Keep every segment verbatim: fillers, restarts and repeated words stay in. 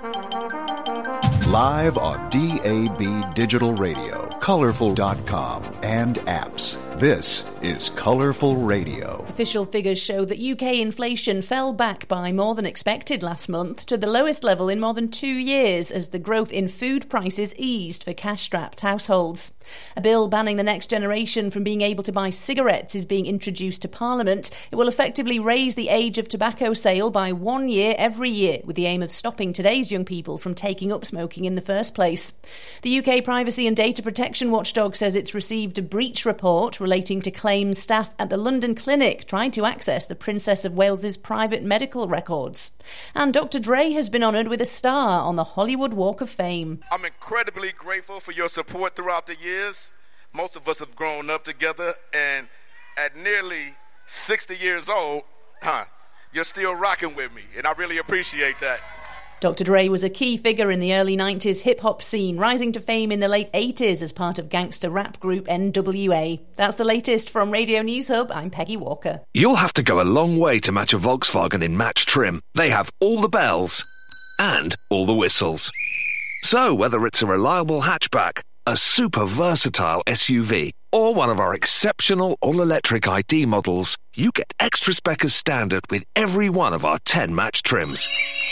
Live on D A B Digital Radio, Colorful dot com, and apps. This is Colorful Radio. Official figures show that U K inflation fell back by more than expected last month to the lowest level in more than two years as the growth in food prices eased for cash-strapped households. A bill banning the next generation from being able to buy cigarettes is being introduced to Parliament. It will effectively raise the age of tobacco sale by one year every year with the aim of stopping today's young people from taking up smoking in the first place. The U K Privacy and Data Protection Watchdog says it's received a breach report relating to claims staff at the London clinic tried to access the Princess of Wales's private medical records. And Doctor Dre has been honoured with a star on the Hollywood Walk of Fame. I'm incredibly grateful for your support throughout the years. Most of us have grown up together, and at nearly sixty years old, huh, you're still rocking with me, and I really appreciate that. Doctor Dre was a key figure in the early nineties hip-hop scene, rising to fame in the late eighties as part of gangster rap group N W A. That's the latest from Radio News Hub. I'm Peggy Walker. You'll have to go a long way to match a Volkswagen in Match Trim. They have all the bells and all the whistles. So whether it's a reliable hatchback, a super versatile S U V, or one of our exceptional all-electric I D models, you get extra spec as standard with every one of our ten Match Trims.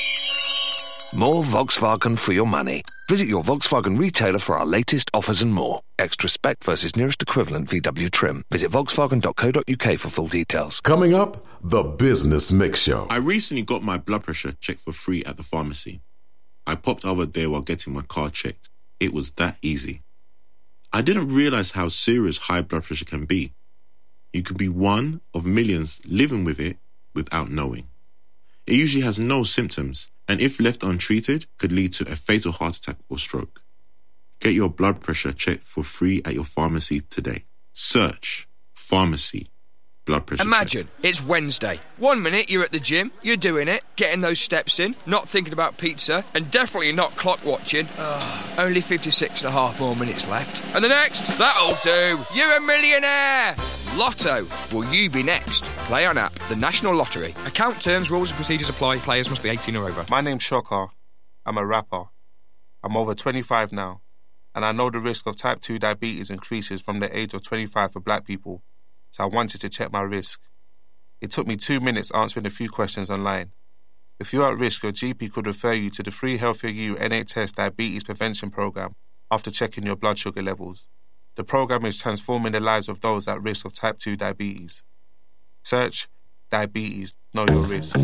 More Volkswagen for your money. Visit your Volkswagen retailer for our latest offers and more. Extra spec versus nearest equivalent V W trim. Visit volkswagen dot co dot uk for full details. Coming up, the Business Mix Show. I recently got my blood pressure checked for free at the pharmacy. I popped over there while getting my car checked. It was that easy. I didn't realize how serious high blood pressure can be. You could be one of millions living with it without knowing. It usually has no symptoms, and if left untreated, could lead to a fatal heart attack or stroke. Get your blood pressure checked for free at your pharmacy today. Search pharmacy blood pressure Imagine, check. It's Wednesday. One minute you're at the gym, you're doing it, getting those steps in, not thinking about pizza, and definitely not clock watching. Ugh, only fifty-six and a half more minutes left. And the next, that'll do. You're a millionaire. Lotto. Will you be next? Play on app. The National Lottery. Account terms, rules and procedures apply. Players must be eighteen or over. My name's Shocker. I'm a rapper. I'm over twenty-five now, and I know the risk of type two diabetes increases from the age of twenty-five for black people, so I wanted to check my risk. It took me two minutes answering a few questions online. If you're at risk, your G P could refer you to the free Healthier You N H S Diabetes Prevention Programme after checking your blood sugar levels. The programme is transforming the lives of those at risk of type two diabetes. Search diabetes, know your risk.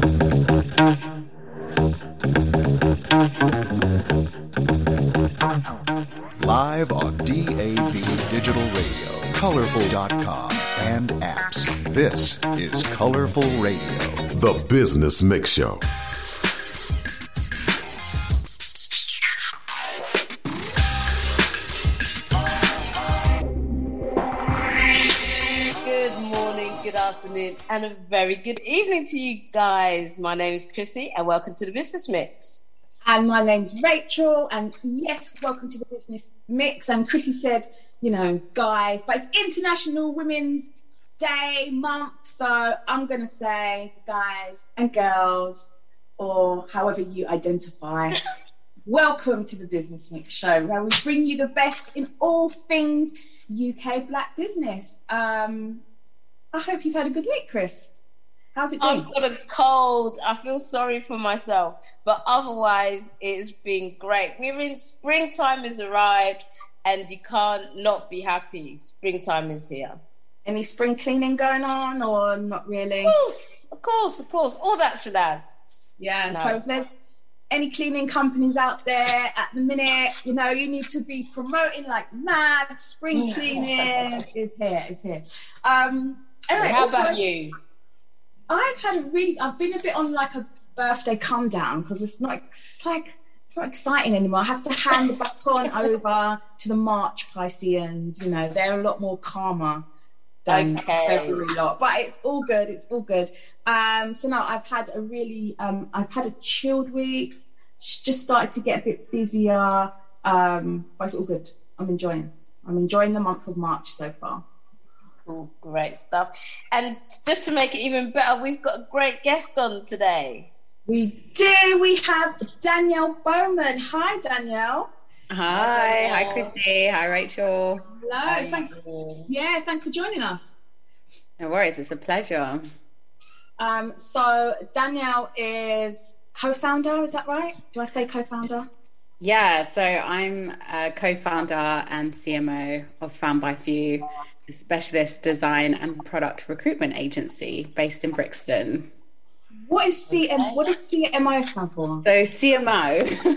Live on D A B Digital Radio, Colorful dot com, and apps. This is Colorful Radio. The Business Mix Show. Good afternoon and a very good evening to you guys. My name is Chrissy and welcome to the Business Mix. And my name's Rachel, and yes, welcome to the Business Mix. And Chrissy said, you know, guys, but it's International Women's Day month, so I'm going to say guys and girls, or however you identify. Welcome to the Business Mix Show, where we bring you the best in all things U K black business. Um... I hope you've had a good week, Chris. How's it been? I've got a cold. I feel sorry for myself. But otherwise, it's been great. We're in springtime has arrived and you can't not be happy. Springtime is here. Any spring cleaning going on or not really? Of course, of course, of course. All that should have. Yeah, no. So if there's any cleaning companies out there at the minute, you know, you need to be promoting like mad. Spring cleaning is here, is here. Um... Anyway, how also, about you? I've had a really, I've been a bit on like a birthday come down because it's not, it's like, it's not exciting anymore. I have to hand the baton over to the March Pisceans. You know, they're a lot more calmer than okay. February lot, but it's all good. It's all good. Um, so now I've had a really, um, I've had a chilled week. Just started to get a bit busier, um, but it's all good. I'm enjoying. I'm enjoying the month of March so far. Great stuff. And just to make it even better, we've got a great guest on today. We do. We have Danielle Bowman. Hi, Danielle. Hi. Hi, Chrissy. Hi, Rachel. Hello. Hi. Thanks. Yeah, thanks for joining us. No worries. It's a pleasure. Um, so Danielle is co-founder. Is that right? Do I say co-founder? Yeah. So I'm a co-founder and C M O of Found by Few, a specialist design and product recruitment agency based in Brixton. What is C M? Okay. What does C M O stand for? So C M O,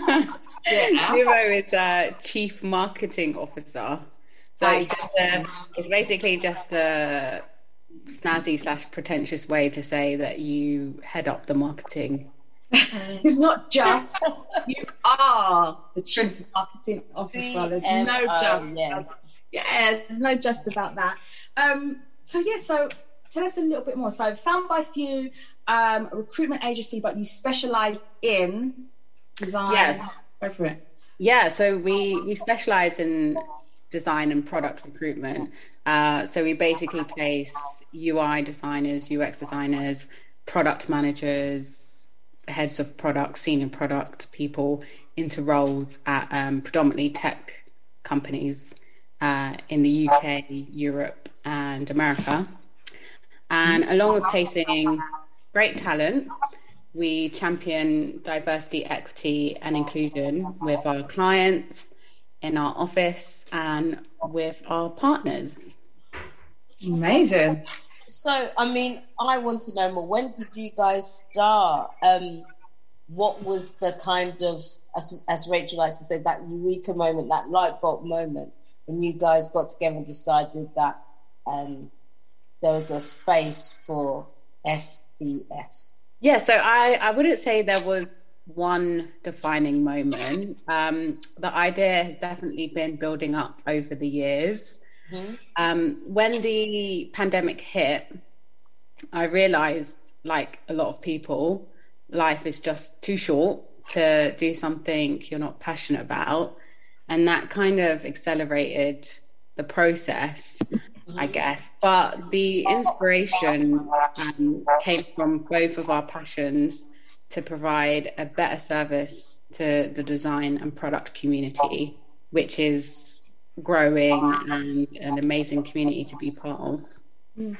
yeah. C M O is a Chief Marketing Officer. So it's, just a, it's basically just a snazzy slash pretentious way to say that you head up the marketing. It's not just, you are the Chief Marketing Officer. There's no just, yeah. yeah, no just about that. Um, so yeah, so tell us a little bit more. So Found by Few, um, a recruitment agency, but you specialize in design. Yes. Go for it. Yeah, so we, we specialize in design and product recruitment. Uh, so we basically place U I designers, U X designers, product managers, heads of product, senior product people into roles at um, predominantly tech companies uh, in the U K, Europe, and America. And along with placing great talent, we champion diversity, equity, and inclusion with our clients, in our office, and with our partners. Amazing. So, I mean, I want to know more. When did you guys start? Um, what was the kind of, as, as Rachel likes to say, that eureka moment, that light bulb moment, when you guys got together and decided that um, there was a space for F B F? Yeah, so I, I wouldn't say there was one defining moment. Um, the idea has definitely been building up over the years. Mm-hmm. Um, when the pandemic hit, I realized, like a lot of people, life is just too short to do something you're not passionate about. And that kind of accelerated the process, mm-hmm. I guess. But the inspiration um, came from both of our passions to provide a better service to the design and product community, which is growing and an amazing community to be part of. Mm.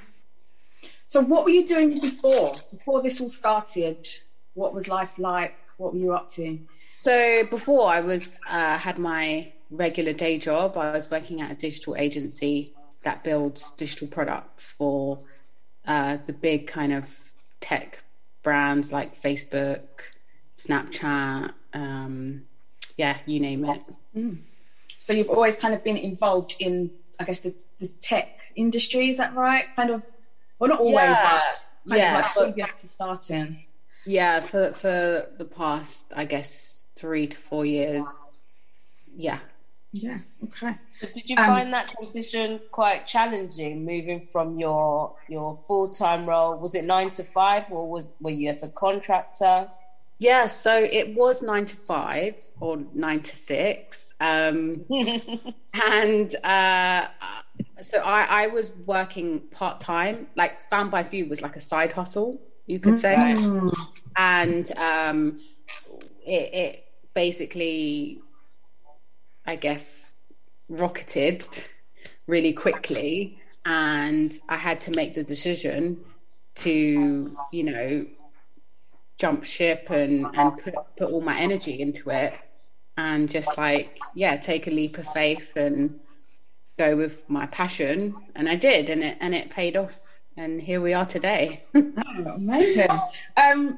So what were you doing before, before this all started? What was life like? What were you up to? So before I was uh, had my regular day job, I was working at a digital agency that builds digital products for uh, the big kind of tech brands like Facebook, Snapchat, um, yeah, you name it. Mm. So you've always kind of been involved in, I guess, the, the tech industry, is that right? Kind of, well, not always, yeah. but kind yeah, of like previous to starting. Yeah, for, for the past, I guess, three to four years. Yeah. Yeah, okay. Did you Um, find that transition quite challenging, moving from your your full-time role? Was it nine to five, or was were you as a contractor? Yeah, so it was nine to five or nine to six. Um, and uh, so I, I was working part-time, like Found by Few was like a side hustle, you could say. Mm. And um, it, it basically, I guess, rocketed really quickly. And I had to make the decision to, you know, jump ship and, and put, put all my energy into it and just like, yeah, take a leap of faith and go with my passion. And I did, and it, and it paid off. And here we are today. Oh, amazing. Um,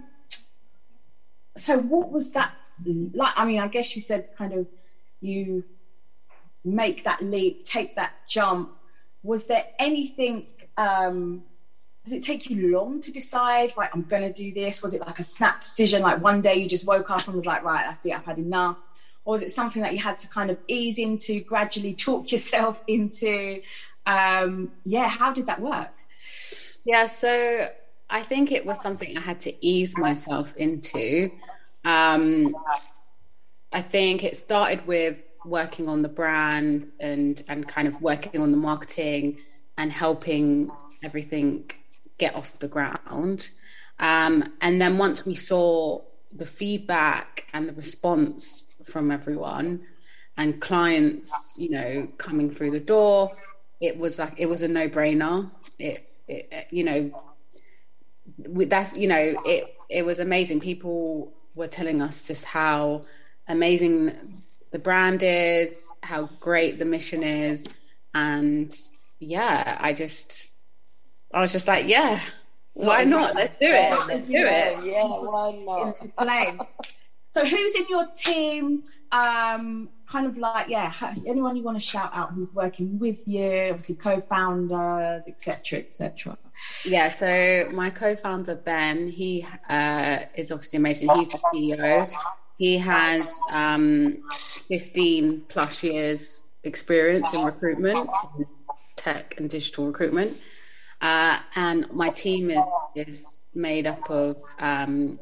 so what was that like? I mean, I guess you said kind of you make that leap, take that jump. Was there anything, um, does it take you long to decide, right, I'm going to do this? Was it like a snap decision, like one day you just woke up and was like, right, that's it, I've had enough? Or was it something that you had to kind of ease into, gradually talk yourself into? Um, yeah, how did that work? Yeah, so I think it was something I had to ease myself into. Um, I think it started with working on the brand and, and kind of working on the marketing and helping everything get off the ground. Um, and then once we saw the feedback and the response from everyone and clients, you know, coming through the door, it was like, it was a no-brainer. It, it you know, that's, you know, it, it was amazing. People were telling us just how amazing the brand is, how great the mission is. And yeah, I just, I was just like, yeah, why not? Let's do it. Let's do it. Yeah, why not? Into place. So who's in your team? Um, kind of like, yeah, anyone you want to shout out who's working with you, obviously co-founders, et cetera, et cetera. Yeah, so my co-founder, Ben, he uh, is obviously amazing. He's the C E O. He has um, fifteen plus years experience in recruitment, tech and digital recruitment. Uh, and my team is, is made up of um,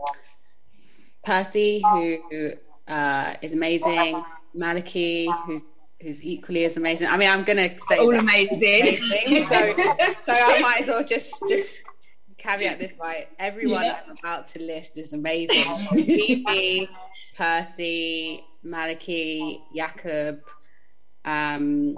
Percy, who uh, is amazing, Maliki, who who's equally as amazing. I mean, I'm going to say all amazing. amazing. So, so I might as well just just caveat this by everyone yeah. I'm about to list is amazing. Phoebe, Percy, Maliki, Jakob, um,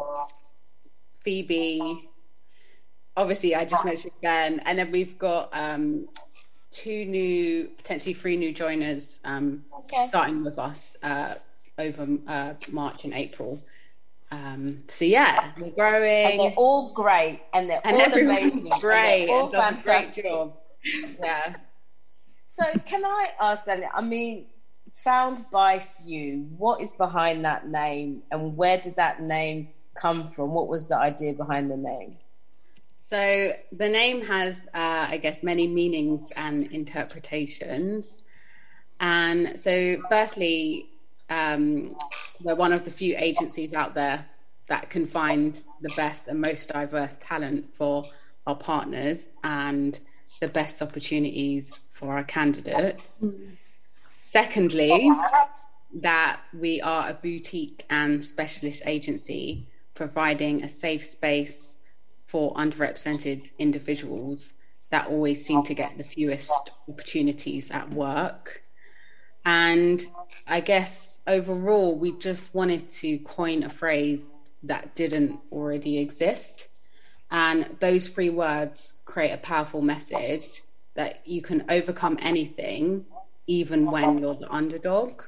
Phoebe. Obviously, I just mentioned Ben, and then we've got um, two new, potentially three new joiners um, okay. starting with us uh, over uh, March and April. Um, so yeah, we're growing, and they're all great, and they're and all everyone's amazing, great, and all and does fantastic. a great job. Yeah. So, can I ask Daniel? I mean, Found by Few. What is behind that name, and where did that name come from? What was the idea behind the name? So the name has, uh, I guess, many meanings and interpretations. And so firstly, um, we're one of the few agencies out there that can find the best and most diverse talent for our partners and the best opportunities for our candidates. Mm. Secondly, that we are a boutique and specialist agency providing a safe space for underrepresented individuals that always seem to get the fewest opportunities at work. And I guess overall, we just wanted to coin a phrase that didn't already exist. And those three words create a powerful message that you can overcome anything, even when you're the underdog.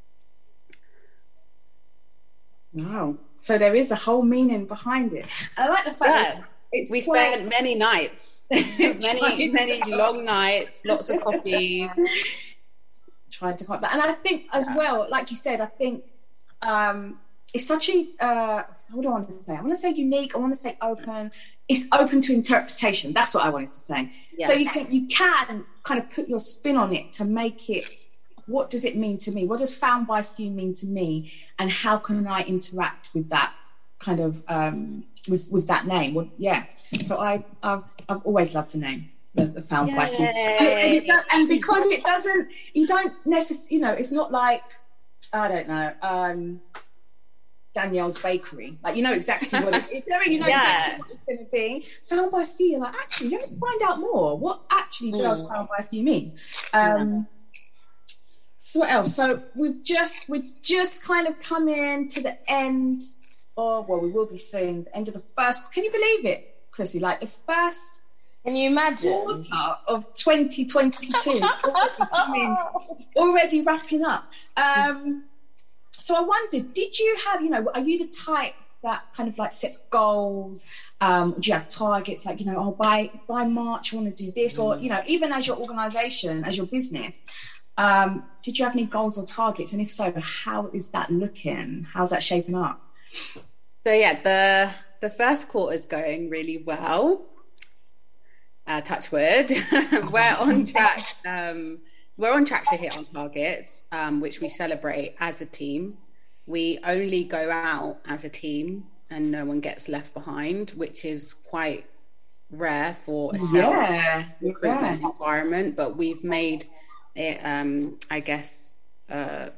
Wow. So there is a whole meaning behind it. I like the fact yeah. that it's we quite... spent many nights, many, many long nights, lots of coffees. Trying to find that. And I think as yeah. well, like you said, I think um, it's such a, uh, what do I want to say? I want to say unique, I want to say open. It's open to interpretation. That's what I wanted to say. Yeah. So you can, you can kind of put your spin on it to make it, what does it mean to me? What does Found by Few mean to me? And how can I interact with that kind of, um, with, with that name? Well, yeah. So I, I've, I've always loved the name. The, the Found Yay. By Few, and, it, and, it does, and because it doesn't, you don't necessarily, you know, it's not like, I don't know, um, Danielle's Bakery. Like, you know exactly what it is. You know yeah. exactly what it's going to be. Found by Few, you're like, actually, let me find out more. What actually does mm. Found by Few mean? Um, yeah. So what else? So we've just we've just kind of come in to the end, or well, we will be soon. The end of the first. Can you believe it, Chrissy? Like the first. Can you imagine? Quarter of twenty twenty-two already coming, already wrapping up. Um, so I wondered, did you have, you know, are you the type that kind of like sets goals? Um, do you have targets like, you know, oh, by by March I want to do this, or you know, even as your organisation, as your business, um, did you have any goals or targets? And if so, how is that looking? How's that shaping up? So yeah, the the first quarter is going really well. Uh, touch wood. We're on track. Um, we're on track to hit on targets, um, which we celebrate as a team. We only go out as a team, and no one gets left behind, which is quite rare for a yeah, recruitment yeah. environment. But we've made it, um, I guess, uh,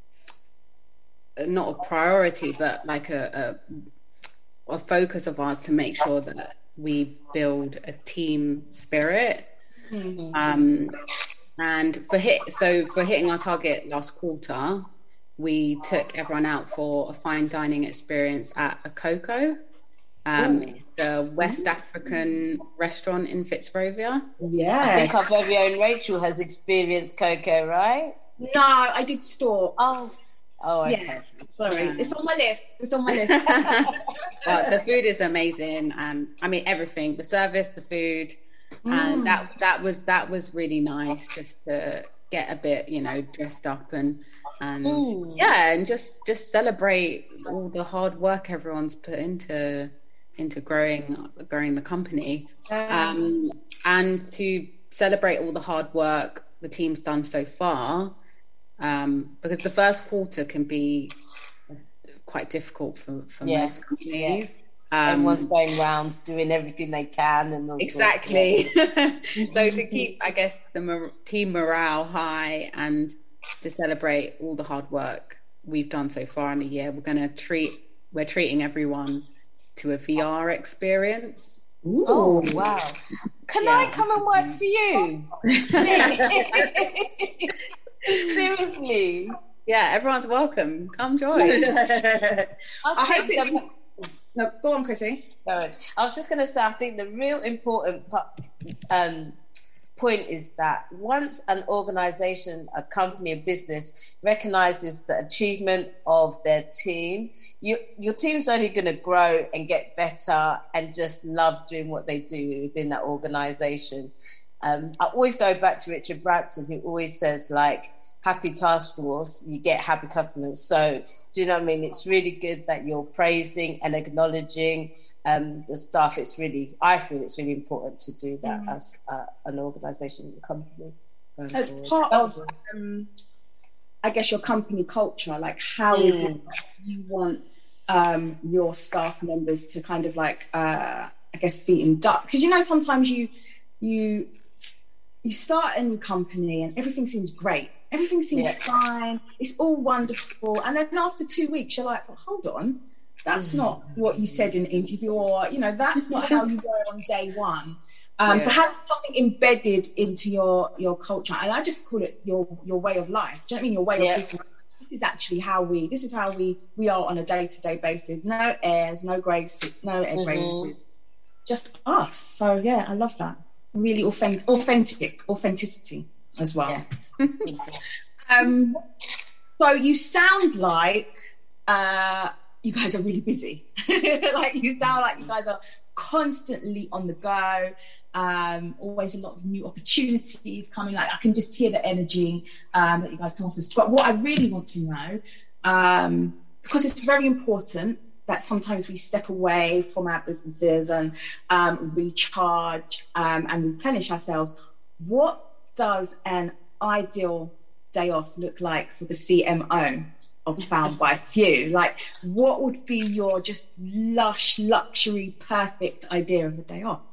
not a priority, but like a, a a focus of ours to make sure that we build a team spirit Mm-hmm. Um, and for hit, so for hitting our target last quarter, we took everyone out for a fine dining experience at a Coco. Um, it's a West African restaurant in Fitzrovia. Yeah, I think our very own Rachel has experienced Coco, right? No, I did store. Oh, oh, okay. Yeah, sorry, yeah. It's on my list. It's on my list. But the food is amazing, and I mean everything: the service, the food, mm. and that that was that was really nice. Just to get a bit, you know, dressed up and and Ooh. yeah, and just just celebrate all the hard work everyone's put into. into growing growing the company, um, and to celebrate all the hard work the team's done so far, um, because the first quarter can be quite difficult for, for yes, most companies. Yes. Um, Everyone's going round doing everything they can and all exactly. So to keep, I guess, the mor- team morale high and to celebrate all the hard work we've done so far in a year, we're going to treat we're treating everyone to a V R experience. Ooh. Oh wow! Can yeah. I come and work for you? Seriously? Yeah, everyone's welcome. Come join. I, I hope it's. The... No, go on, Chrissy. I was just going to say, I think the real important part, um, point is that once an organisation, a company, a business recognises the achievement of their team, you, your team's only going to grow and get better and just love doing what they do within that organisation. Um, I always go back to Richard Branson, who always says, like, happy task force, you get happy customers. So, do you know what I mean? It's really good that you're praising and acknowledging um, the staff. It's really, I feel it's really important to do that mm. as uh, an organisation, a company. As part of, um, I guess, your company culture, like how mm. is it that you want um, your staff members to kind of like, uh, I guess, be inducted? Because, you know, sometimes you, you, you start a new company and everything seems great. Everything seems yeah. fine. It's all wonderful. And then after two weeks, you're like, well, hold on. That's mm. not what you said in the interview, or, you know, that's not how you were on day one. Um, yeah. So having something embedded into your, your culture, and I just call it your your way of life. Do you know what I mean? Your way yeah. of business. This is actually how we, this is how we, we are on a day-to-day basis. No airs, no graces, no air mm-hmm. graces. Just us. So, yeah, I love that. Really authentic, authentic, authenticity as well. Yes. um, so you sound like uh, you guys are really busy. Like you sound like you guys are constantly on the go. Um, always a lot of new opportunities coming. Like I can just hear the energy um, that you guys come off with. But what I really want to know, um, because it's very important that sometimes we step away from our businesses and um, recharge um, and replenish ourselves. What does an ideal day off look like for the C M O of Found by Few? Like, what would be your just lush, luxury, perfect idea of a day off?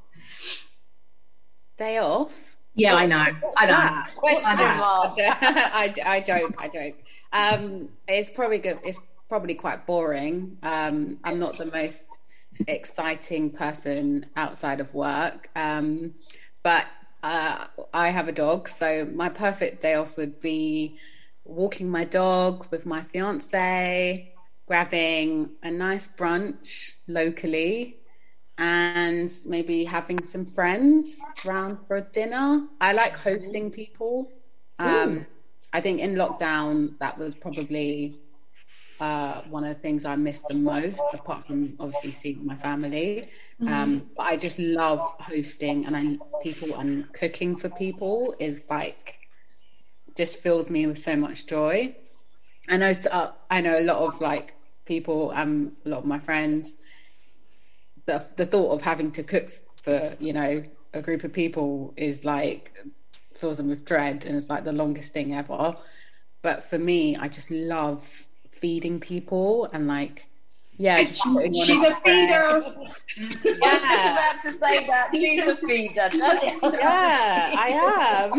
Day off? Yeah, what, I know. I know. What's I know. I, I joke. I joke. Um, it's probably good. It's probably quite boring. Um, I'm not the most exciting person outside of work, um, but Uh, I have a dog, so my perfect day off would be walking my dog with my fiance, grabbing a nice brunch locally, and maybe having some friends around for a dinner. I like hosting people. Um, I think in lockdown, that was probably uh, one of the things I missed the most, apart from obviously seeing my family. Um, but I just love hosting and I people and cooking for people is like just fills me with so much joy. I know uh, I know a lot of like people, um, a lot of my friends. The the thought of having to cook for you know a group of people is like fills them with dread, and it's like the longest thing ever. But for me, I just love feeding people and like. Yeah, she's, she's a feeder. Yeah. I was just about to say that. She's a feeder. Yeah, I am.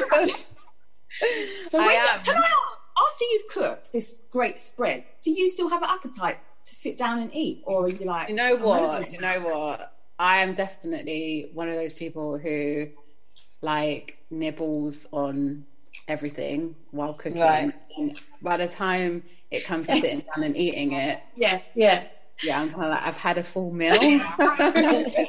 So wait, I am. Can I ask, after you've cooked this great spread, do you still have an appetite to sit down and eat? Or are you like... You know what? Do you know what? I am definitely one of those people who like nibbles on everything while cooking. Right. And by the time it comes to sitting down and eating it, yeah, yeah, yeah, I'm kind of like, I've had a full meal. But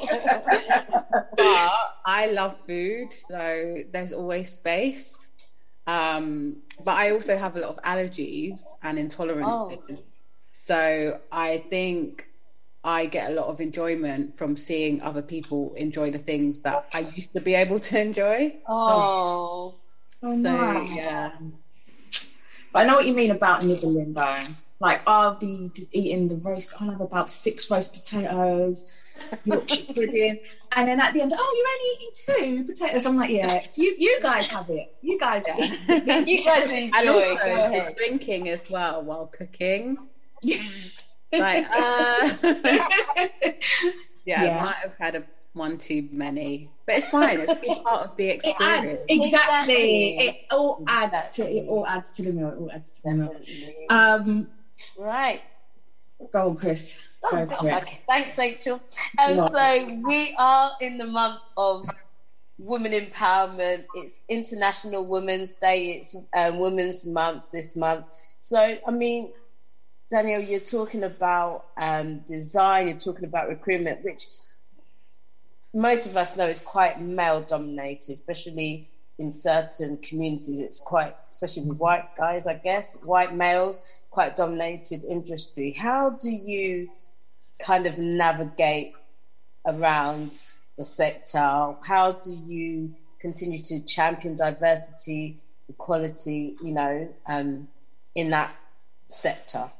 I love food, so there's always space. Um, but I also have a lot of allergies and intolerances. Oh. So I think I get a lot of enjoyment from seeing other people enjoy the things that I used to be able to enjoy. Oh, oh so nice. Yeah. But I know what you mean about nibbling, though. Like, I'll be eating the roast, I'll have about six roast potatoes, Yorkshire pudding, and then at the end, oh, you're only eating two potatoes. I'm like, yeah, so you, you guys have it. You guys yeah. You guys enjoy. And also the drinking as well while cooking. Yeah. Like, uh... yeah, yeah, I might have had a one too many, but it's fine. It's been part of the experience. It adds, exactly. It all adds to it. All adds to the meal. It all adds to the meal. Um, right. Go on, Chris. Go Oh, for it. okay. Thanks, Rachel. And so we are in the month of women empowerment. It's International Women's Day. It's uh, Women's Month this month. So, I mean, Danielle, you're talking about um, design, you're talking about recruitment, which most of us know is quite male-dominated, especially in certain communities. It's quite, especially with white guys, I guess, white males, quite dominated industry. How do you kind of navigate around the sector? How do you continue to champion diversity, equality, you know, um, in that sector?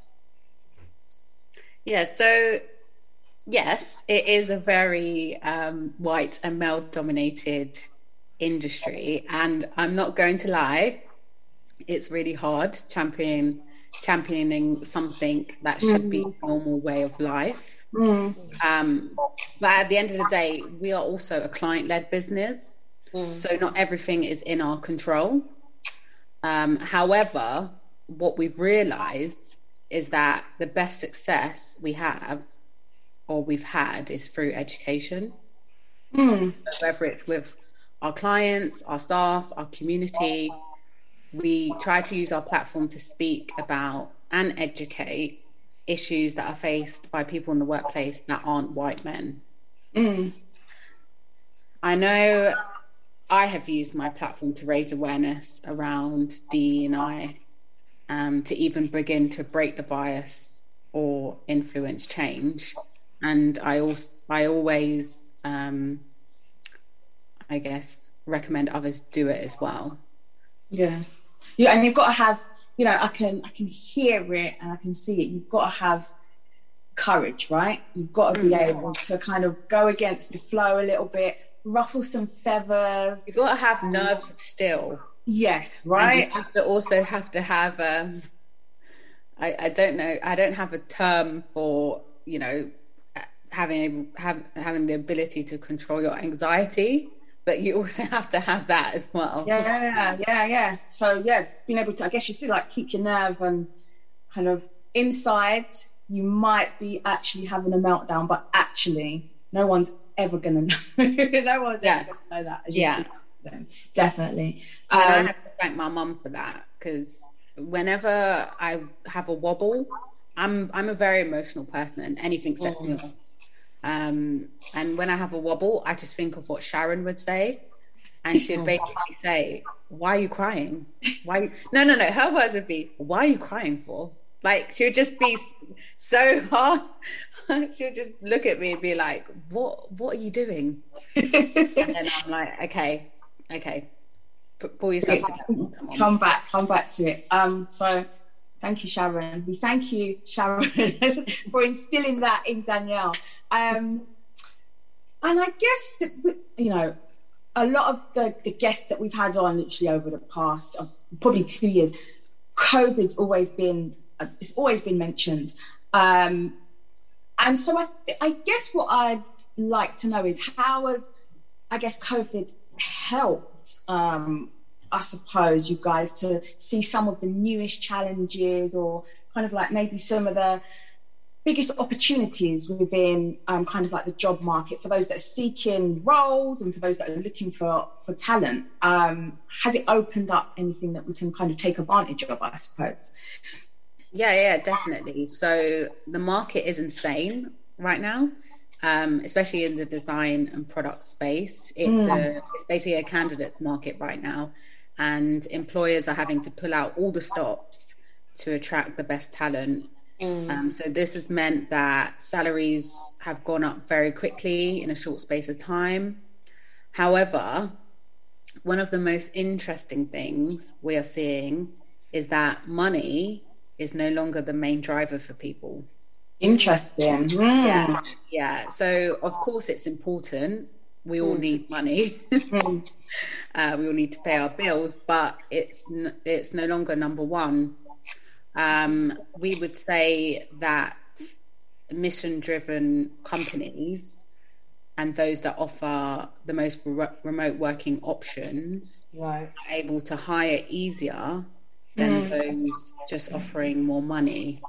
Yeah, so yes, it is a very um, white and male-dominated industry, and I'm not going to lie, it's really hard champion, championing something that should mm. be a normal way of life. Mm. Um, but at the end of the day, we are also a client-led business, mm. so not everything is in our control. Um, however, what we've realised is that the best success we have or we've had is through education. Mm. So whether it's with our clients, our staff, our community, we try to use our platform to speak about and educate issues that are faced by people in the workplace that aren't white men. Mm. I know I have used my platform to raise awareness around D E and I, um, to even begin to break the bias or influence change. And I also, I always, um, I guess, recommend others do it as well. Yeah, yeah, and you've got to have, you know, I can, I can hear it and I can see it. You've got to have courage, right? You've got to be mm. able to kind of go against the flow a little bit, ruffle some feathers. You've got to have nerve still. Yeah, right. And you have to also have to have, um, I, I don't know, I don't have a term for, you know, having have, having the ability to control your anxiety, but you also have to have that as well. Yeah, yeah, yeah. So yeah, being able to, I guess you see, like, keep your nerve and kind of inside. You might be actually having a meltdown, but actually, no one's ever gonna know. no one's yeah. ever gonna know that. As yeah, you speak to them. Definitely. And um, I have to thank my mum for that, because whenever I have a wobble, I'm I'm a very emotional person, and anything sets mm. me off. Um, and when I have a wobble, I just think of what Sharon would say, and she'd basically say, "Why are you crying? Why?" You... No, no, no. Her words would be, "Why are you crying for?" Like, she would just be so hard. She would just look at me and be like, "What? What are you doing?" And then I'm like, "Okay, okay, pull yourself together. Come on. Come back, come back to it." Um, so. Thank you, Sharon. We thank you, Sharon, for instilling that in Danielle. Um, and I guess that, you know, a lot of the, the guests that we've had on literally over the past, uh, probably two years, COVID's always been, uh, it's always been mentioned. Um, and so I, I guess what I'd like to know is how has, I guess, COVID helped um, I suppose, you guys, to see some of the newest challenges, or kind of like maybe some of the biggest opportunities within um, kind of like the job market for those that are seeking roles and for those that are looking for, for talent? Um, has it opened up anything that we can kind of take advantage of, I suppose? Yeah, yeah, definitely. So the market is insane right now, um, especially in the design and product space. It's mm. a, it's basically a candidates market right now, and employers are having to pull out all the stops to attract the best talent. Mm. Um, so this has meant that salaries have gone up very quickly in a short space of time. However, one of the most interesting things we are seeing is that money is no longer the main driver for people. Interesting. Mm. Yeah, yeah. So of course it's important. We all mm. need money. mm. uh, we all need to pay our bills, but it's n- it's no longer number one. Um, we would say that mission-driven companies and those that offer the most re- remote working options right. are able to hire easier than mm. those just offering more money.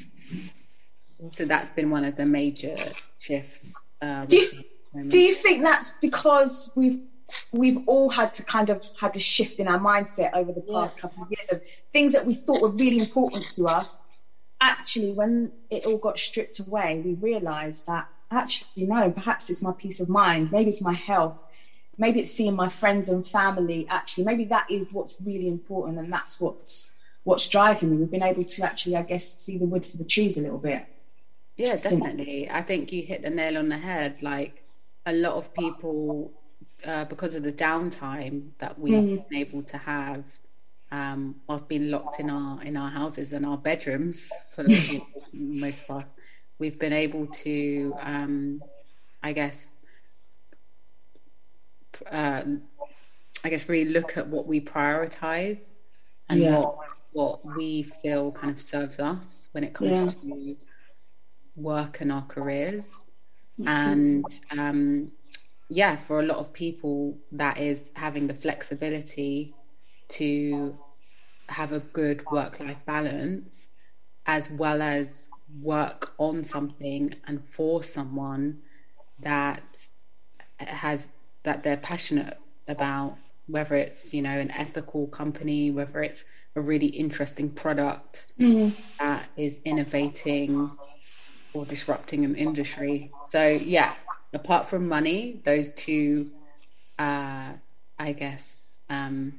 So that's been one of the major shifts. Uh, do, you, do you think that's because we've we've all had to kind of had a shift in our mindset over the past yeah. couple of years of things that we thought were really important to us? Actually, when it all got stripped away, we realised that actually, no, perhaps it's my peace of mind, maybe it's my health, maybe it's seeing my friends and family. Actually, maybe that is what's really important, and that's what's what's driving me. We've been able to actually, I guess, see the wood for the trees a little bit. Yeah, definitely. I think you hit the nail on the head. Like, a lot of people, uh, because of the downtime that we've mm. been able to have um, whilst being locked in our in our houses and our bedrooms for most of us, we've been able to, um, I guess, uh, I guess, really look at what we prioritise and yeah. what what we feel kind of serves us when it comes yeah. to work and our careers. And um, yeah, for a lot of people, that is having the flexibility to have a good work-life balance, as well as work on something and for someone that has that they're passionate about, whether it's, you know, an ethical company, whether it's a really interesting product mm-hmm. that is innovating or disrupting an industry. So yeah, apart from money, those two, uh, I guess, um,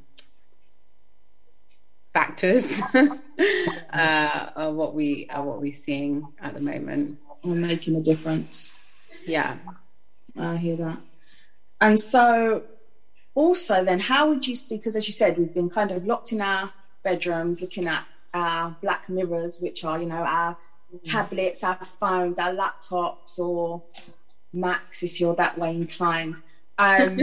factors uh, are what we are what we're seeing at the moment. We're making a difference. Yeah, I hear that. And so, also, then, how would you see? Because as you said, we've been kind of locked in our bedrooms, looking at our black mirrors, which are, you know, our tablets, our phones, our laptops, or Macs, if you're that way inclined. Um,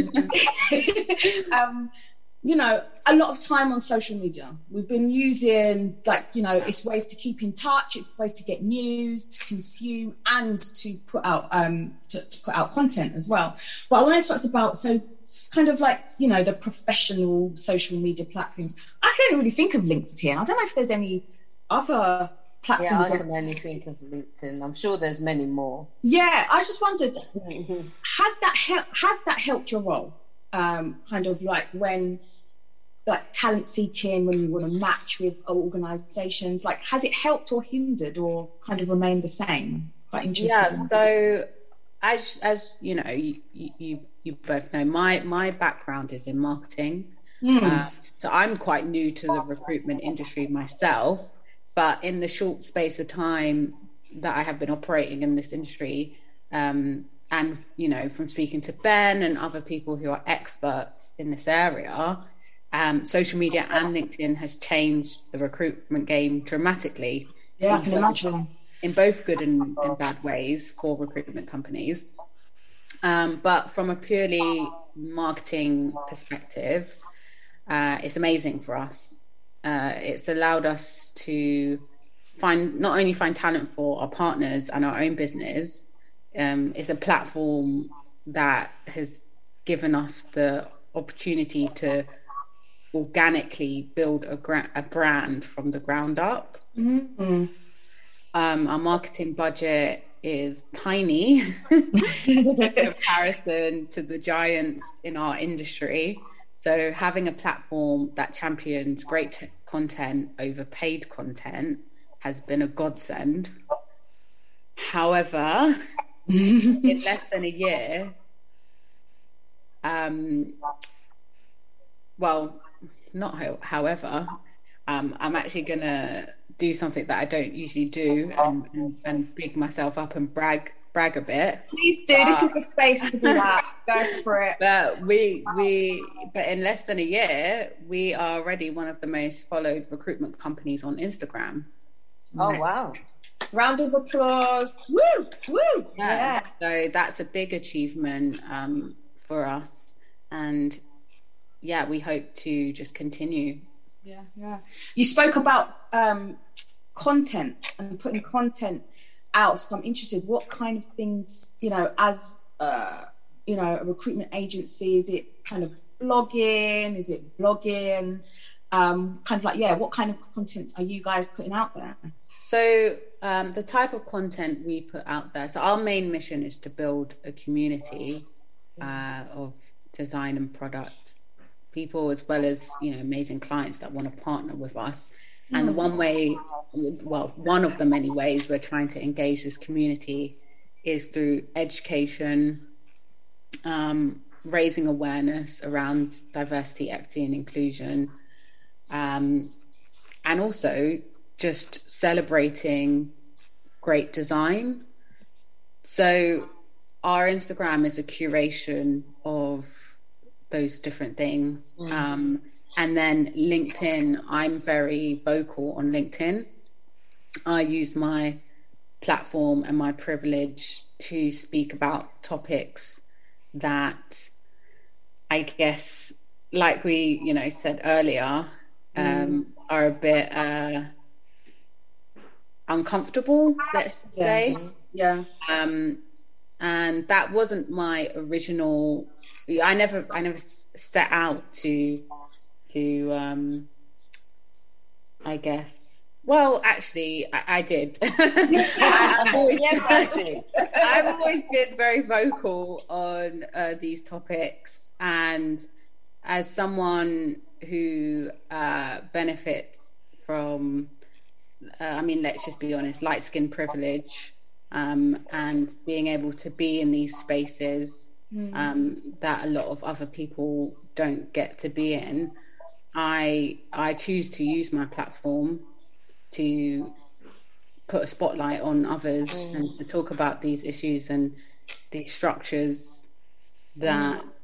um, you know, a lot of time on social media. We've been using, like, you know, it's ways to keep in touch, it's ways to get news, to consume, and to put out um, to, to put out content as well. But I want to talk about, so it's kind of like, you know, the professional social media platforms. I can't really think of LinkedIn. I don't know if there's any other platforms. Yeah, I can only think of LinkedIn. I'm sure there's many more. Yeah, I just wondered, mm-hmm. has that help, has that helped your role? Um, kind of like when, like talent seeking, when you want to match with organisations, like has it helped or hindered or kind of remained the same? Quite interesting. Yeah, so as as you know, you you, you both know, my my background is in marketing. Mm. Um, so I'm quite new to the recruitment industry myself, but in the short space of time that I have been operating in this industry, um, and, you know, from speaking to Ben and other people who are experts in this area, um, social media and LinkedIn has changed the recruitment game dramatically. Yeah, I can imagine. In both good and, and bad ways for recruitment companies. Um, but from a purely marketing perspective, uh, it's amazing for us. Uh, it's allowed us to find, not only find talent for our partners and our own business, Um, it's a platform that has given us the opportunity to organically build a, gra- a brand from the ground up. Mm-hmm. um, our marketing budget is tiny in comparison to the giants in our industry. So having a platform that champions great t- content over paid content has been a godsend. However, in less than a year, um, well, not ho- however, um, I'm actually going to do something that I don't usually do and, and, and big myself up and brag brag a bit. Please do. But, this is the space to do that. Go for it. But we we but in less than a year, we are already one of the most followed recruitment companies on Instagram. Oh wow. Round of applause. Woo! Woo! Yeah. yeah. So that's a big achievement um, for us. And yeah, we hope to just continue. Yeah, yeah. You spoke about um, content and putting content out. So I'm interested, what kind of things, you know, as uh, you know, a recruitment agency, is it kind of blogging? Is it vlogging? Um, kind of like, yeah, what kind of content are you guys putting out there? So um, the type of content we put out there, so our main mission is to build a community uh, of design and products people, as well as, you know, amazing clients that want to partner with us. And the one way, well, one of the many ways we're trying to engage this community is through education, um, raising awareness around diversity, equity, and inclusion, um, and also just celebrating great design. So our Instagram is a curation of those different things. Mm. Um, and then LinkedIn, I'm very vocal on LinkedIn. I use my platform and my privilege to speak about topics that I guess, like we, you know, said earlier, um, mm. are a bit uh, uncomfortable, let's yeah. say. Yeah. Um, and that wasn't my original. I never, I never set out to, to, um, I guess. Well, actually, I, I did. I, I've, always, yes, actually. I've always been very vocal on uh, these topics, and as someone who uh, benefits from, uh, I mean, let's just be honest, light skin privilege, um, and being able to be in these spaces mm. um, that a lot of other people don't get to be in, I I choose to use my platform to put a spotlight on others mm. and to talk about these issues and these structures that mm.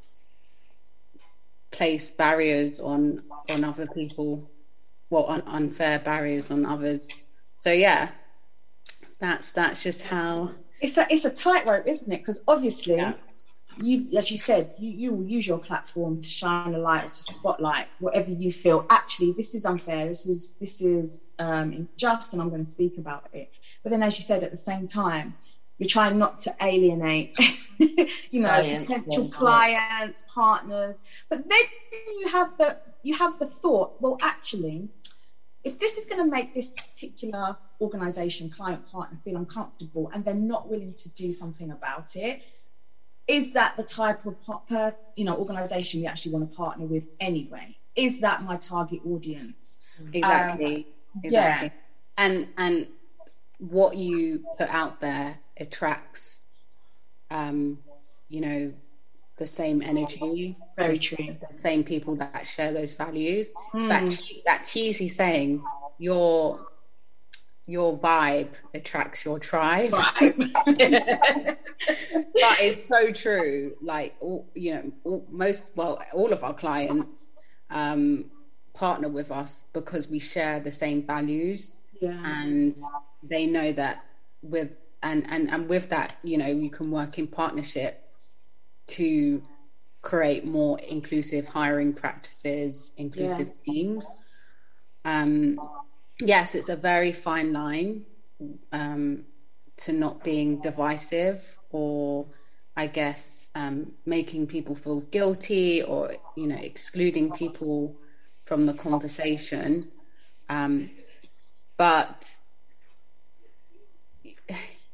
place barriers on on other people, well, un- unfair barriers on others. So yeah, that's that's just how it's a it's a tightrope, isn't it? Because obviously, yeah. you, as you said, you, you will use your platform to shine a light, to spotlight whatever you feel. Actually, this is unfair. This is this is um, unjust, and I'm going to speak about it. But then, as you said, at the same time, you're trying not to alienate, you know, clients, potential yes, clients, yes. partners. But then you have the you have the thought, well, actually, if this is going to make this particular organisation, client, partner feel uncomfortable, and they're not willing to do something about it, is that the type of per, you know organisation we actually want to partner with anyway? Is that my target audience? Exactly. Um, exactly. Yeah. And and what you put out there attracts, um, you know, the same energy. Very true. The same people that share those values. Mm. So that that cheesy saying, your your vibe attracts your tribe. Vibe. But it's so true. Like, all, you know, all, most, well, all of our clients um, partner with us because we share the same values. Yeah. And they know that with, and, and, and with that, you know, you can work in partnership to create more inclusive hiring practices, inclusive yeah. teams. Um, yes, it's a very fine line um, to not being divisive or, I guess, um, making people feel guilty or, you know, excluding people from the conversation. Um, but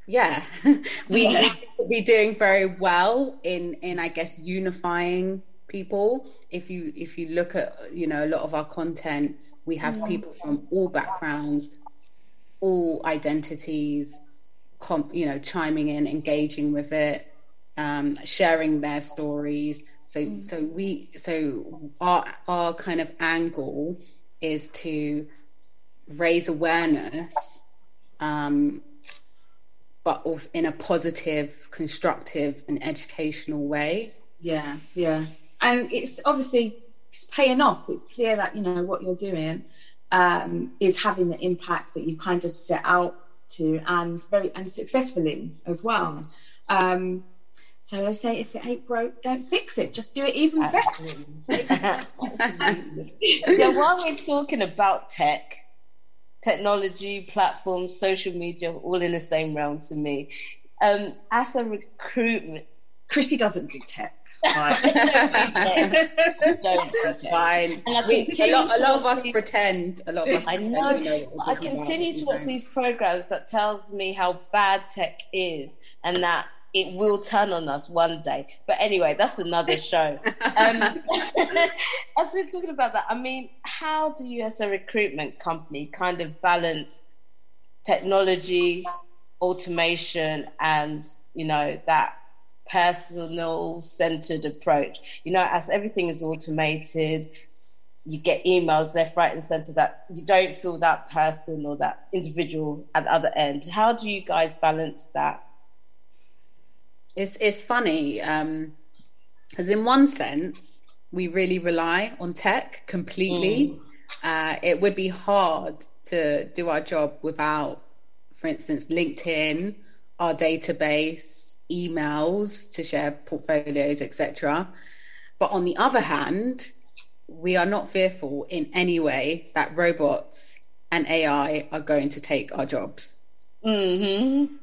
Yeah, we yeah. be doing very well in in I guess unifying people. If you if you look at, you know, a lot of our content, we have mm. people from all backgrounds, all identities, com, you know, chiming in, engaging with it, um, sharing their stories. So mm. so we so our our kind of angle is to raise awareness, um, but also in a positive, constructive, and educational way. Yeah, yeah. And it's obviously it's paying off. It's clear that, you know, what you're doing um, is having the impact that you kind of set out to, and very and successfully as well. Um, so I say, if it ain't broke, don't fix it. Just do it even Absolutely. better. Absolutely. So while we're talking about tech, technology, platforms, social media, all in the same realm to me. Um, as a recruitment... Chrissy doesn't do tech. Right. don't do tech. Don't do That's tech. fine. And I We, a lot, a lot of us these, pretend. A lot of us I pretend know. we know what we're I talking continue about. to watch these programs that tells me how bad tech is, and that it will turn on us one day. But anyway, that's another show. Um, as we're talking about that, I mean, how do you, as a recruitment company, kind of balance technology, automation, and, you know, that personal-centered approach? You know, as everything is automated, you get emails left, right, and centre that you don't feel that person or that individual at the other end. How do you guys balance that? It's it's funny, um, because in one sense, we really rely on tech completely. Mm. Uh, it would be hard to do our job without, for instance, LinkedIn, our database, emails to share portfolios, et cetera. But on the other hand, we are not fearful in any way that robots and A I are going to take our jobs. Mm-hmm.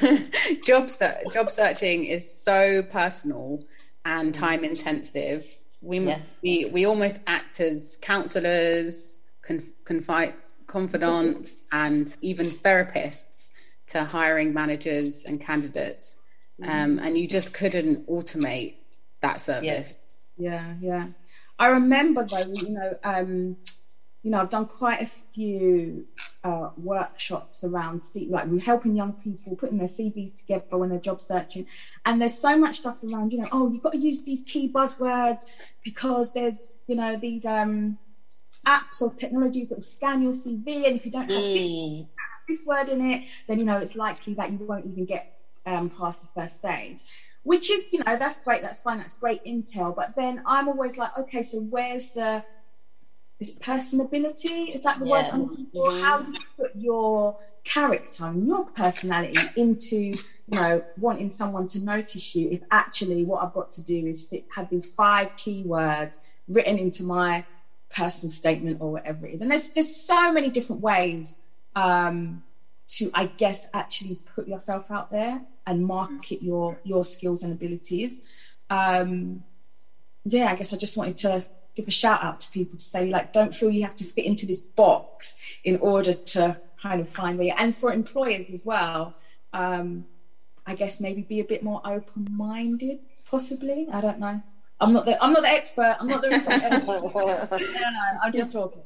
job ser- job searching is so personal and time intensive. We yes. we we almost act as counselors, conf- confi- confidants, and even therapists to hiring managers and candidates. Um, and you just couldn't automate that service. Yes. Yeah, yeah. I remember though, you know, um, you know, I've done quite a few uh, workshops around, C- like we're helping young people, putting their C Vs together when they're job searching. And there's so much stuff around, you know, oh, you've got to use these key buzzwords because there's, you know, these um, apps or technologies that will scan your C V. And if you don't have mm. this, this word in it, then, you know, it's likely that you won't even get um, past the first stage. Which is, you know, that's great, that's fine, that's great intel. But then I'm always like, okay, so where's the, is it personability? Is that the yeah. word? Mm-hmm. How do you put your character and your personality into, you know, wanting someone to notice you if actually what I've got to do is fit, have these five keywords written into my personal statement or whatever it is. And there's there's so many different ways um, to, I guess, actually put yourself out there and market your your skills and abilities. Um, yeah, I guess I just wanted to give a shout out to people to say, like, don't feel you have to fit into this box in order to kind of find where you're, and for employers as well, um, I guess maybe be a bit more open-minded, possibly. I don't know. I'm not the I'm not the expert. I'm not the no, no, I'm just talking.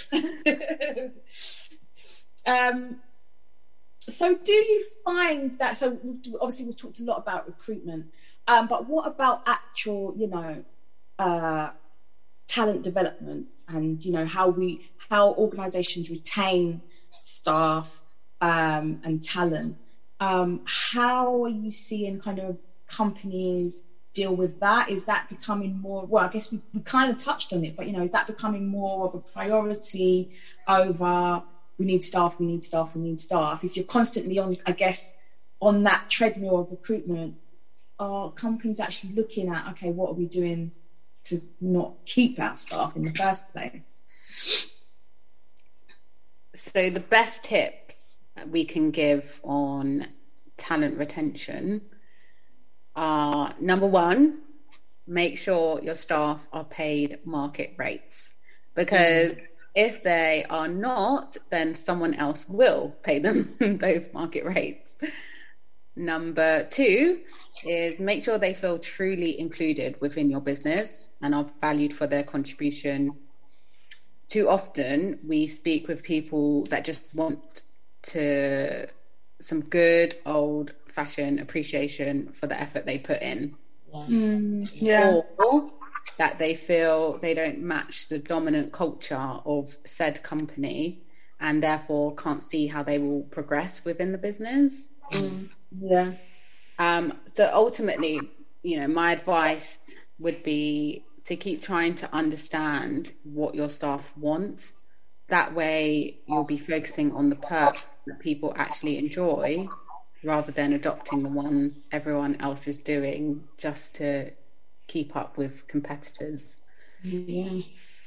um, so do you find that, so obviously we've talked a lot about recruitment, um, but what about actual, you know, uh, talent development and, you know, how we, how organisations retain staff um, and talent? Um, how are you seeing kind of companies deal with that? Is that becoming more, well, I guess we, we kind of touched on it, but, you know, is that becoming more of a priority over we need staff, we need staff, we need staff? If you're constantly on, I guess, on that treadmill of recruitment, are companies actually looking at, okay, what are we doing to not keep our staff in the first place? So the best tips we can give on talent retention are, number one, make sure your staff are paid market rates, because mm. if they are not, then someone else will pay them those market rates. Number two is make sure they feel truly included within your business and are valued for their contribution. Too often we speak with people that just want to some good old fashioned appreciation for the effort they put in. Mm, yeah. Or that they feel they don't match the dominant culture of said company and therefore can't see how they will progress within the business. Mm, yeah. Um, so ultimately, you know, my advice would be to keep trying to understand what your staff want. That way you'll be focusing on the perks that people actually enjoy rather than adopting the ones everyone else is doing just to keep up with competitors. Yeah.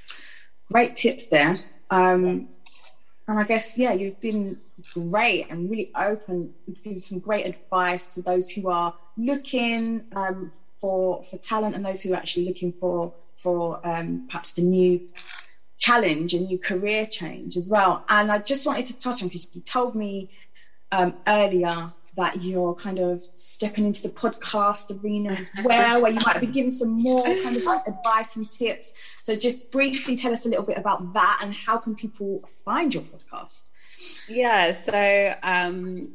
Great tips there. Um, and I guess, yeah, you've been great and really open, giving some great advice to those who are looking um, for for talent and those who are actually looking for, for um, perhaps the new challenge and new career change as well. And I just wanted to touch on, because you told me um, earlier that you're kind of stepping into the podcast arena as well, where you might be giving some more kind of like advice and tips. So just briefly tell us a little bit about that and how can people find your podcast? Yeah, so um,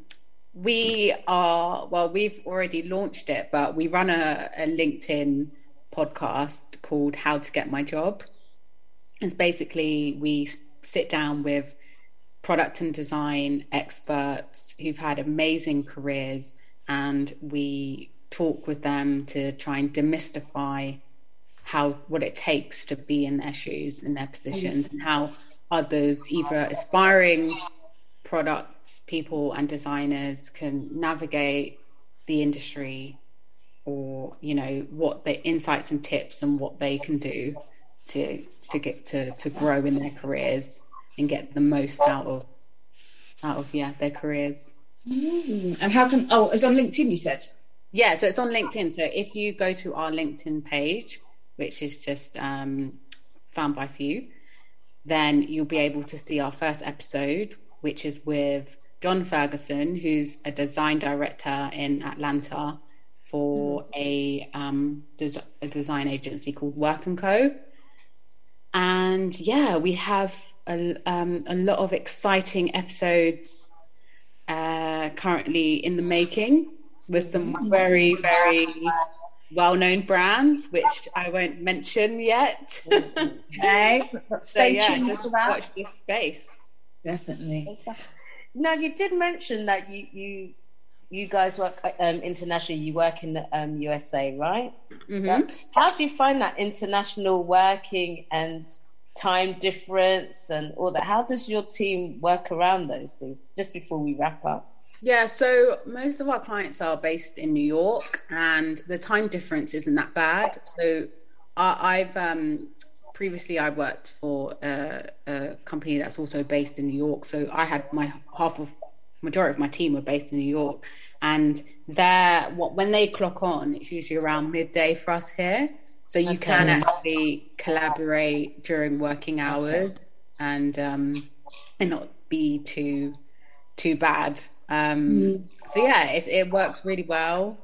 we are, well, we've already launched it, but we run a, a LinkedIn podcast called How to Get My Job. It's basically, we sit down with product and design experts who've had amazing careers, and we talk with them to try and demystify how what it takes to be in their shoes, in their positions, and how others, either aspiring products people and designers, can navigate the industry, or you know what the insights and tips and what they can do to to get to to grow in their careers and get the most out of out of yeah their careers. Mm. And how can oh it's on LinkedIn, you said? Yeah, so it's on LinkedIn. So if you go to our LinkedIn page, which is just um Found by Few, then you'll be able to see our first episode, which is with John Ferguson, who's a design director in Atlanta for a um des- a design agency called Work and Co. And yeah, we have a, um, a lot of exciting episodes uh, currently in the making with some very, very well-known brands, which I won't mention yet. Okay, so, so yeah, just watch this space. Definitely. Now, you did mention that you you you guys work um, internationally. You work in the um, U S A, right? Mm-hmm. So how do you find that international working and time difference and all that? How does your team work around those things? Just before we wrap up. Yeah, so most of our clients are based in New York, and the time difference isn't that bad. So I, I've um, previously I worked for a, a company that's also based in New York. So I had my half of majority of my team were based in New York, and they're what when they clock on, it's usually around midday for us here. So you okay. can actually collaborate during working hours and um, and not be too too bad. Um, mm. So yeah, it's, it works really well,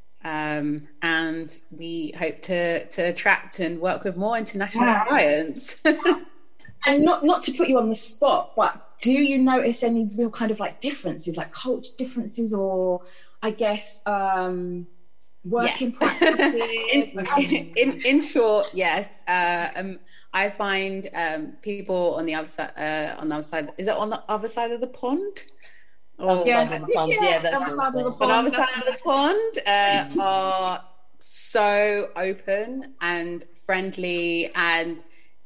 um, and we hope to to attract and work with more international wow. clients. And not not to put you on the spot, but do you notice any real kind of like differences, like culture differences, or I guess um, working yes. practices? in, in, in short, yes. Uh, um, I find um, people on the other side. Uh, on the other side, is it on the other side of the pond? Or yeah, side of the pond. Yeah, yeah that's other side of the pond. On the other side of the pond uh, are so open and friendly, and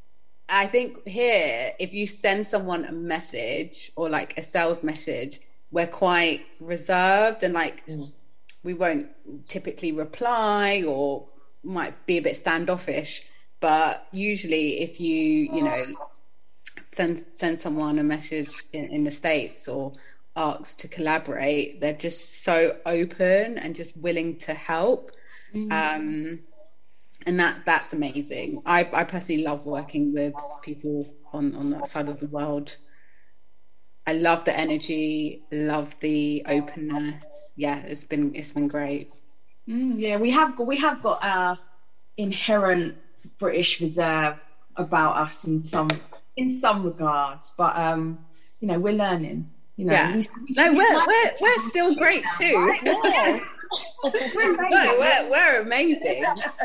I think here, if you send someone a message or like a sales message, we're quite reserved and like mm. we won't typically reply or might be a bit standoffish. But usually, if you you know send send someone a message in, in the States or ask to collaborate, they're just so open and just willing to help. Mm. Um, and that that's amazing. I, I personally love working with people on, on that side of the world. I love the energy, love the openness. Yeah, it's been it's been great. Mm, yeah, we have got, we have got our inherent British reserve about us in some in some regards, but um, you know, we're learning. You know, yeah. we, we, no, we we're we're, we're still great too. Right? Yeah. we're, no, we're we're amazing.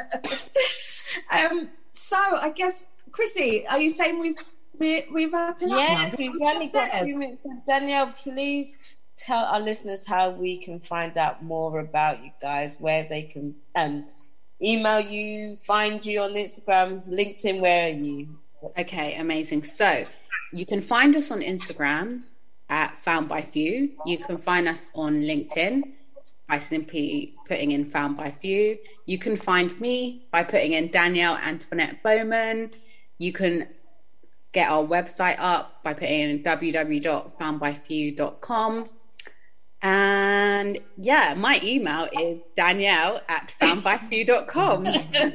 um, so I guess, Chrissy, are you saying we've we're, we're wrapping up? Yes, now? we've only got a few minutes. Danielle, please tell our listeners how we can find out more about you guys, where they can um, email you, find you on Instagram, LinkedIn. Where are you? What's okay, amazing. So you can find us on Instagram at Found by Few. You can find us on LinkedIn by simply putting in Found by Few. You can find me by putting in Danielle Antoinette Bowman. You can get our website up by putting in w w w dot found by few dot com. And yeah, my email is Danielle at found by few dot com.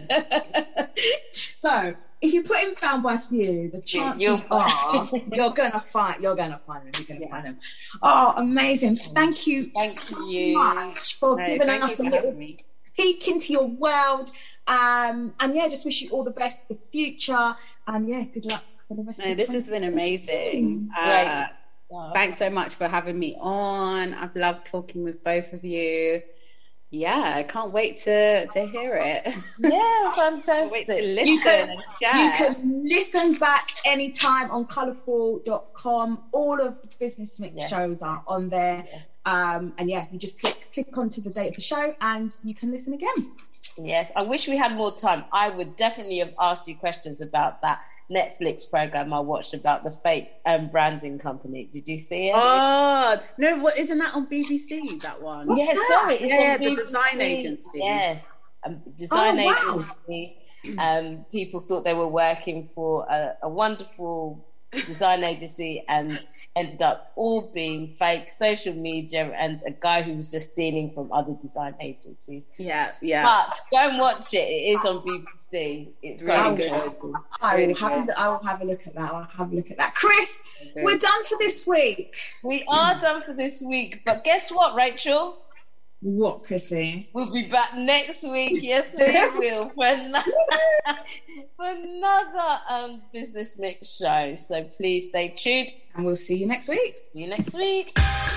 So if you put in Found by Few, the chances You'll- are you're gonna find you're gonna find them. You're gonna yeah. find them. Oh, amazing! Thank you Thank so you. much for No, giving thank us you a for little having me. peek into your world. Um, and yeah, just wish you all the best for the future. And yeah, good luck for the rest No, of this has been amazing. Great. Uh, thanks so much for having me on. I've loved talking with both of you. Yeah, I can't wait to to hear it. Yeah, fantastic. Wait to listen You can, and share. you can listen back anytime on colourful dot com. All of the Business Mix Yeah. shows are on there. Yeah. Um, and yeah, you just click click onto the date of the show and you can listen again. Yes, I wish we had more time. I would definitely have asked you questions about that Netflix program I watched about the fake um, branding company. Did you see it? Oh no! What isn't that on B B C? That one? What's yes, that? sorry. It's Yeah, on yeah, the B B C. design agency. Yes, um, design Oh, wow. agency. Um, people thought they were working for a, a wonderful design agency and ended up all being fake social media and a guy who was just stealing from other design agencies. Yeah, yeah. But go and watch it. It is on B B C. It's Really very good. good. I will, Really have good. a, I will have a look at that. I'll have a look at that. Chris, Okay. we're done for this week. We are done for this week, but guess what, Rachel? What, Chrissy? We'll be back next week. Yes, we will for another, for another um, Business Mix show. So please stay tuned. And we'll see you next week. See you next week.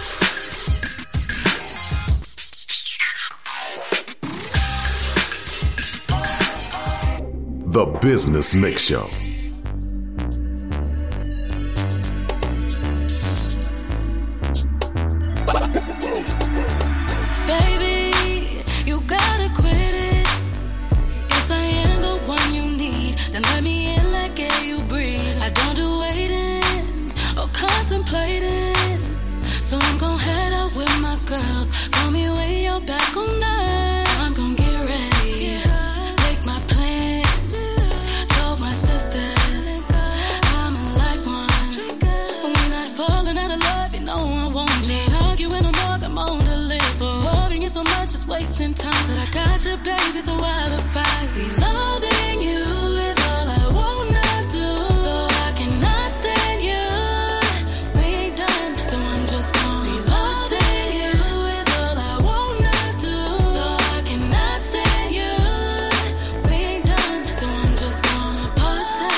The Business Mix Show. Baby, you gotta quit it. If I am the one you need, then let me in like air you breathe. I don't do waiting or contemplating, so I'm gon' head out with my girls. Call me when you're back on night. I'm gon' get ready, make my plans. Told my sisters I'm a life one. We're not falling out of love, you know I won't need arguing no more. I'm on to live for. Worrying so much it's wasting time. But I got you, baby, so why the fight? See, loving you is all I wanna do. Though I cannot stand you, we ain't done, so I'm just gonna see. Loving you is all I wanna do. Though I cannot stand you, we ain't done, so I'm just gonna party,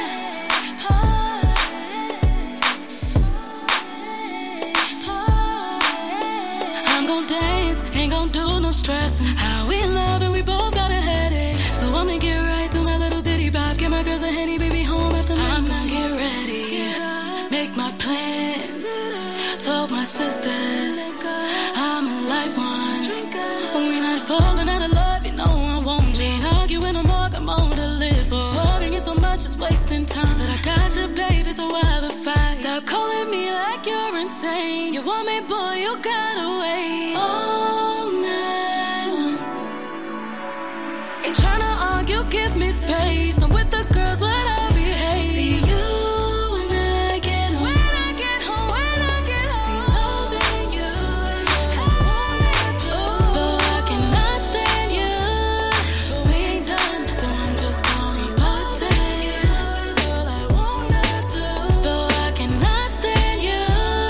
I'm gon' dance, ain't gon' do no stressing. How we love and we both got a headache. So I'ma get right to my little ditty bop. Get my girls a Henny, baby, home after midnight. I'm gon' get ready, make my plans. Told my sisters I'm a life one. We not falling out of love, you know I won't. We ain't arguing no more, got more to live for. Worrying so much it's wasting time. Said I got you, baby, so why the fight? Stop calling me like you're insane. You want me, boy, you gotta wait all night. Ain't tryna argue, give me space. I'm with the girls, what I behave. See you when I get home. When I get home, when I get home. See, loving you is all I wanna do. Though I cannot stand you, we ain't done, so I'm just gonna party. Is all I wanna do. Though I cannot stand you,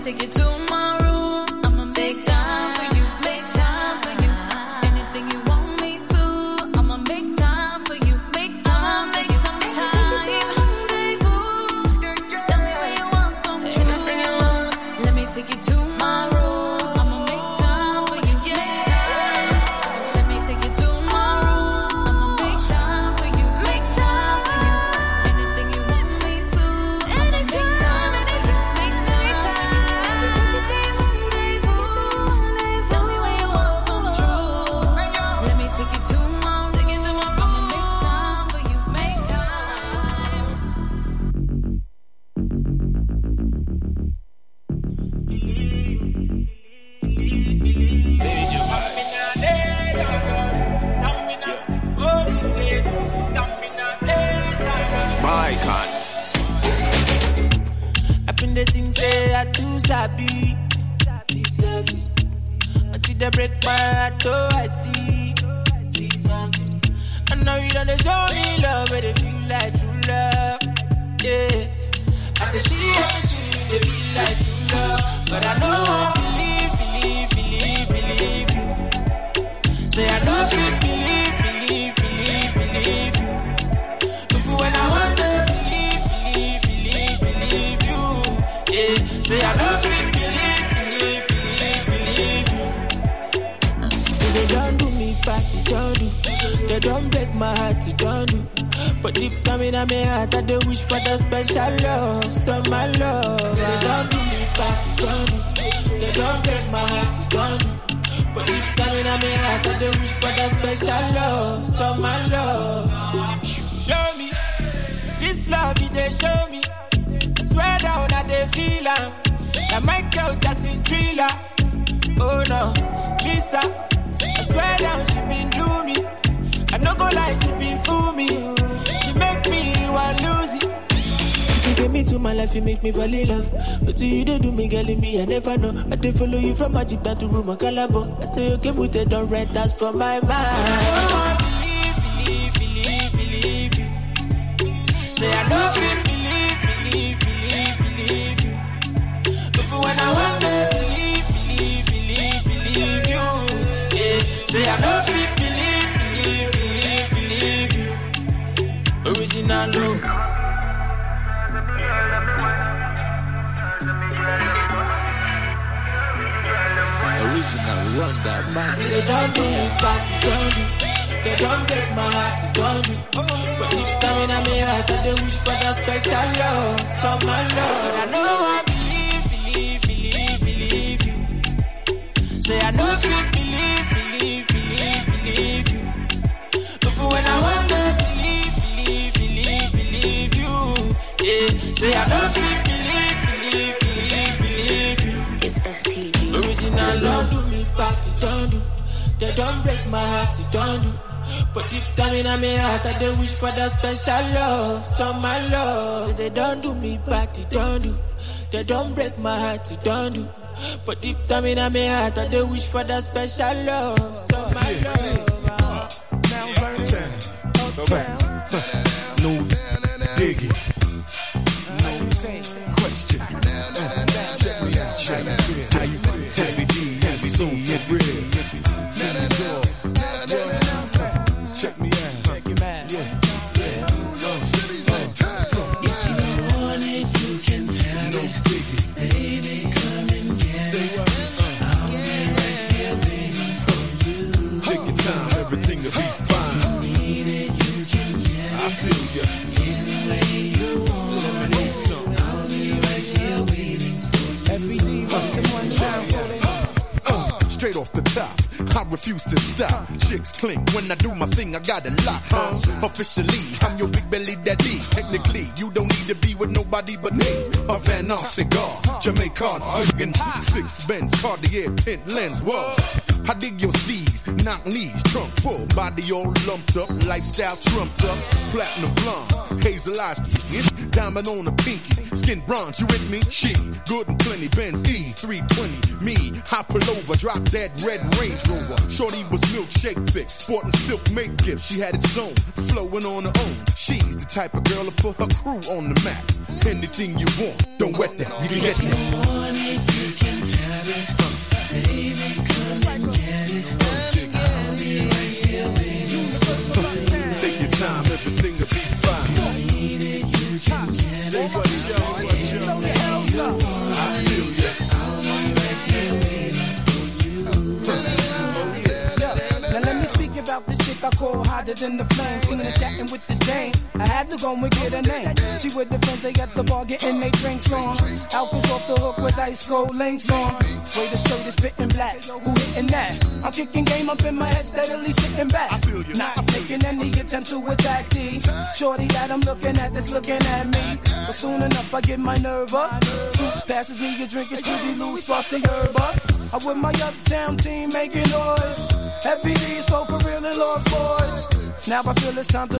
take you to my room. I'ma make time for you, make time for you. Anything you want me to, I'ma make time for you, make time, make some time. Tell me where you want come true. Let me take you to my room. I'ma make time for you, make time. Let me take you to my room. I'ma make time for you, make time for you. Anything you want me to, I'ma make time for you, make time for you. Tell me where you want come true. Let me take you to my room. I'ma make time for you, make time. My God. Up in the things say I too sabi. This love until they break my heart, oh I see, see something. I know you don't show me love, but they feel like true love. Yeah, and they see everything, they feel like true love. But I know I believe, believe, believe, believe you. Say I know you believe, believe, believe, believe you. When I want to believe, believe, believe, believe you. Yeah, say I love you, believe, believe, believe, believe you. Say they don't do me back, they don't do. They don't break my heart, they don't do. But deep down in my heart, I do wish for the special love, so my love. Say they don't do me back, they don't do. They don't break my heart, they don't do. But deep down in my heart, I do wish for the special love, so my love. Show me this love, it they show me. I swear down that they feel am. Like Michael Jackson thriller. Oh no, Lisa. I swear down she been do me. I no go lie, she been fool me. She make me want lose it. She get me to my life, you make me fall in love. But you they do me, girl, in me, I never know. I did follow you from Magic down to Roma Calabo. I say you came with the don't rent that's for my mind. Say I know you believe, believe, believe, believe you. But when I want to believe, believe, believe, believe you. Yeah, say I know you believe, believe, believe, believe you. Original love. Original run that man. See they don't do me back, they don't do. They don't break my heart, they don't do. But deep down in my heart, I do wish for that special love, so my love. But I know I believe, believe, believe, believe you. Say I know you believe, believe, believe, believe you. But for when I want to believe, believe, believe, believe you. Yeah, say I know you believe, believe, believe, believe you. It's S T G. Original don't do me back, they don't do. They don't break my heart, they don't do. But deep down in my heart, I do wish for that special love, so my love. Say they don't do me back, they don't do. They don't break my heart, they don't do. But deep down in my heart, I do wish for that special love, so my love. Now Vernon, Uptown, no digging, no question. Check me out, check me out. How you feel? Heavy D, heavy so real. Check me out. Check him out. Yeah. Yeah. Uh, uh, if you want it, you can have no it. Biggie. Baby, come and get it. I'll be right here waiting for you. Take your time, everything will be fine. You need it, you can get it. I feel ya. Any way you want it. I'll be right here waiting for you. Every day, someone shine for it. Straight off the top, I refuse to stop. Chicks cling when I do my thing, I got it locked. Huh? Officially, I'm your big belly daddy. Technically, you don't need to be with nobody but me. A Van Ar cigar, Jamaican, Ergen, six Benz, Cartier, tint lens. Whoa, I dig your steez, knock knees, trunk full, body all lumped up, lifestyle trumped up, platinum blonde, hazel eyes, diamond on the pinky, skin bronze. You with me? She good and plenty. Benz E three twenty. Me, I pull over, drop that red Range Rover. Shorty was milkshake thick, sporting silk make gift. She had it sewn, flowing on her own. She's the type of girl to put her crew on the map. Anything you want, don't wet that, you can get that. time, everything will be fine. You need it, you can get it. Say what, yo, what, yo. Throw your hands up. I feel ya. I'll be right here waiting for you. Oh, yeah. Now let me speak about this chick I call hotter than the flame. Singing and chatting with this dame. I had to go and get her name. She with the friends, they at the bar getting they drinks on. Outfits off the hook with ice cold links on. Way the shirt is fitting black. Who hitting that? I'm kicking game up in my head, steadily sitting back. Not taking any attempt to attack these. Shorty that I'm looking at that's looking at me. But soon enough I get my nerve up. Soup passes me a drink, it's pretty loose, slots the herb up. I with my uptown team making noise. Every day so for real and lost boys. Now I feel it's time to